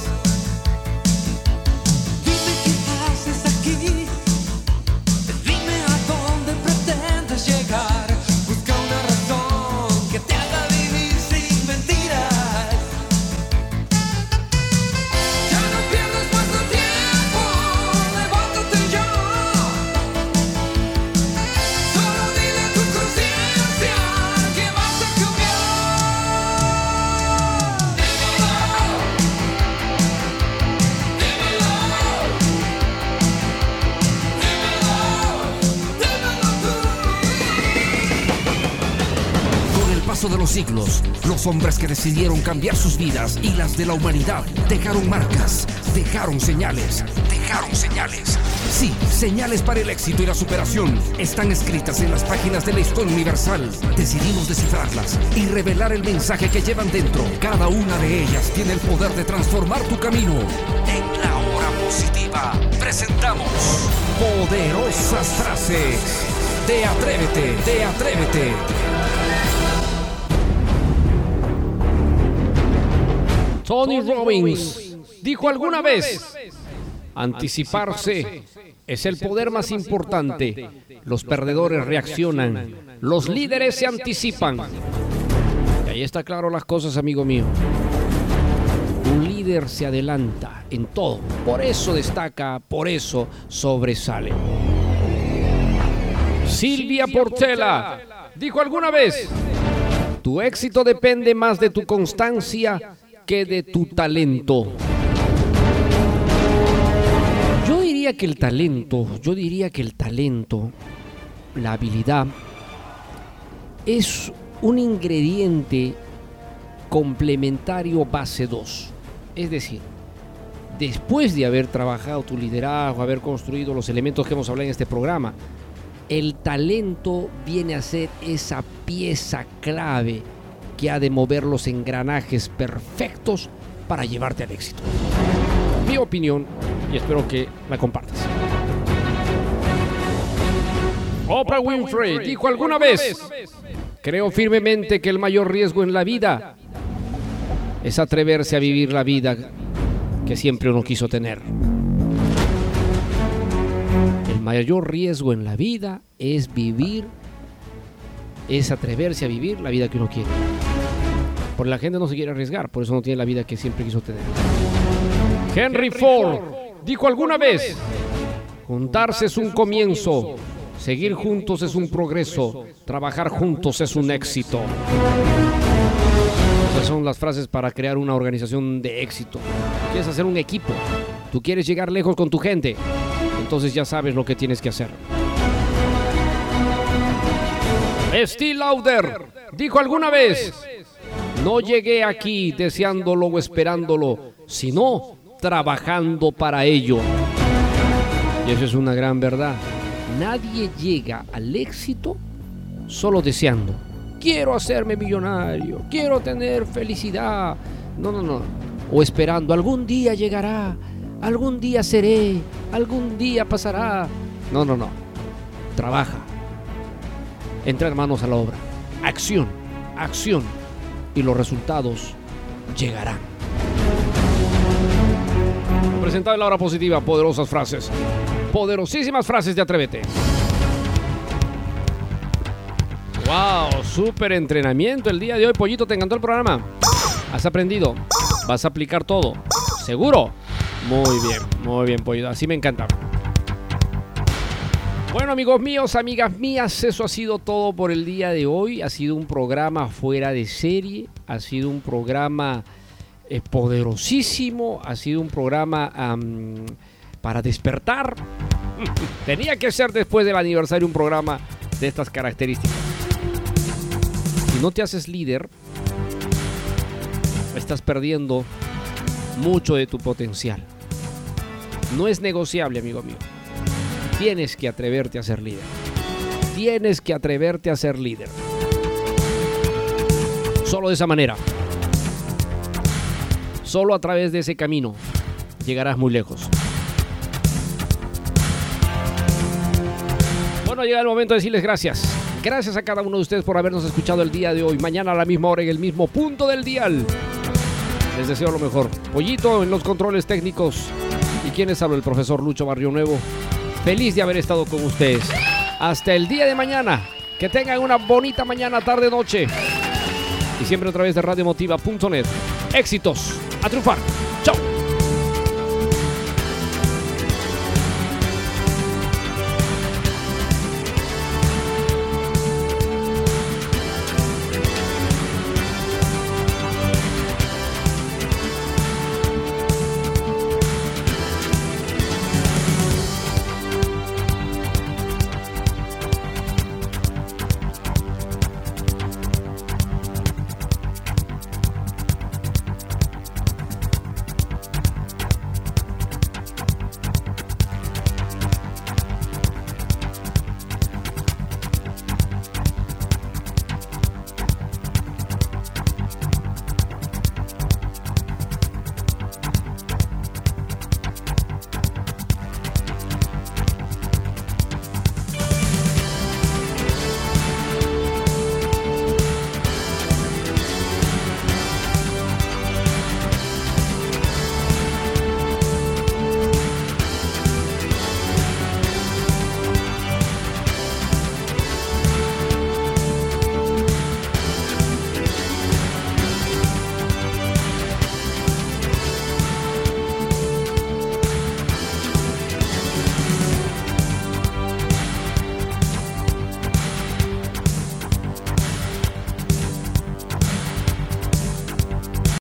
Dime qué haces aquí. Dime a dónde pretendes llegar. Busca una razón que te haga vivir sin mentiras. Ya no pierdas más tu tiempo. Levántate ya. Solo dile a tu conciencia que vas a cambiar. Con el paso de los siglos, los hombres que decidieron cambiar sus vidas y las de la humanidad dejaron marcas, dejaron señales. Sí, señales para el éxito y la superación están escritas en las páginas de la historia universal. Decidimos descifrarlas y revelar el mensaje que llevan dentro. Cada una de ellas tiene el poder de transformar tu camino. En la hora positiva presentamos poderosas frases de Atrévete. Tony Robbins dijo alguna vez: anticiparse es el poder más importante. Los perdedores reaccionan, los líderes se anticipan. Y ahí está claro las cosas, amigo mío. Un líder se adelanta en todo, por eso destaca, por eso sobresale. Silvia Portela dijo alguna vez: tu éxito depende más de tu constancia que de tu talento. Yo diría que el talento, la habilidad, es un ingrediente complementario base 2. Es decir, después de haber trabajado tu liderazgo, haber construido los elementos que hemos hablado en este programa, el talento viene a ser esa pieza clave que ha de mover los engranajes perfectos para llevarte al éxito. Mi opinión, y espero que la compartas. Oprah Winfrey dijo alguna vez: creo firmemente que el mayor riesgo en la vida es atreverse a vivir la vida que siempre uno quiso tener. El mayor riesgo en la vida es atreverse a vivir la vida que uno quiere. Porque la gente no se quiere arriesgar, por eso no tiene la vida que siempre quiso tener. Henry Ford dijo alguna vez: juntarse es un comienzo, seguir juntos es un progreso, trabajar juntos es un éxito. Esas son las frases para crear una organización de éxito. Tú quieres hacer un equipo, tú quieres llegar lejos con tu gente, entonces ya sabes lo que tienes que hacer. Estee Lauder dijo alguna vez: no llegué aquí deseándolo o esperándolo, sino trabajando para ello. Y eso es una gran verdad. Nadie llega al éxito solo deseando. quiero hacerme millonario, quiero tener felicidad. No. O esperando, algún día llegará, algún día seré, algún día pasará. No. Trabaja. Entra manos a la obra. Acción. Y los resultados llegarán. Presentado en La Hora Positiva, poderosas frases. Poderosísimas frases de Atrévete. Wow, súper entrenamiento el día de hoy, Pollito. ¿Te encantó el programa? ¿Has aprendido? ¿Vas a aplicar todo? ¿Seguro? Muy bien, Pollito. Así me encanta. Bueno, amigos míos, amigas mías, eso ha sido todo por el día de hoy. Ha sido un programa fuera de serie. Ha sido un programa poderosísimo. Ha sido un programa para despertar. Tenía que ser después del aniversario un programa de estas características. Si no te haces líder, estás perdiendo mucho de tu potencial. No es negociable, amigo mío. Tienes que atreverte a ser líder. Solo de esa manera. Solo a través de ese camino llegarás muy lejos. Bueno, llega el momento de decirles gracias. Gracias a cada uno de ustedes por habernos escuchado el día de hoy. Mañana a la misma hora en el mismo punto del dial. Les deseo lo mejor. Pollito en los controles técnicos. Y quien les habla, el profesor Lucho Barrio Nuevo. Feliz de haber estado con ustedes. Hasta el día de mañana. Que tengan una bonita mañana, tarde, noche. Y siempre a través de radioemotiva.net. Éxitos. A triunfar.